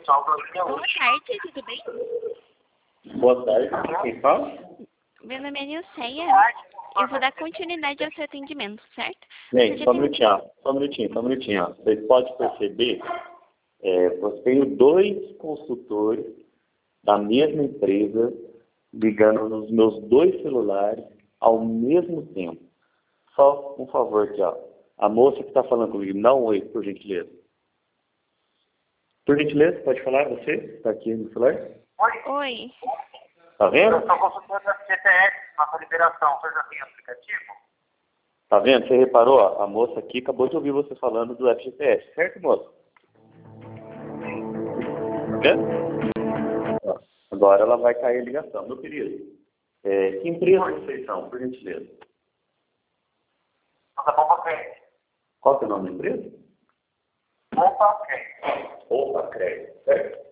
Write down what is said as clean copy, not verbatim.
Boa tarde, tudo bem? Boa tarde, quem fala? Meu nome é Nilceia. Eu vou dar continuidade ao seu atendimento, certo? Bem, só um minutinho. Ó. Você pode perceber, você tem dois consultores da mesma empresa ligando nos meus dois celulares ao mesmo tempo. Só um favor aqui, ó. A moça que está falando comigo, dá um oi, por gentileza. Por gentileza, pode falar, você? Está aqui no celular? Oi. Tá vendo? Eu estou consultando a CPS, nossa liberação. Você já tem aplicativo? Tá vendo? Você reparou? Ó, a moça aqui acabou de ouvir você falando do FGTS, certo, moça? Tá vendo? Ó, agora ela vai cair a ligação. Meu querido, que empresa vocês são, por gentileza? Nossa bomba crédito. Qual que é o nome da empresa? Opa, crédito. Opa, Crédito, certo?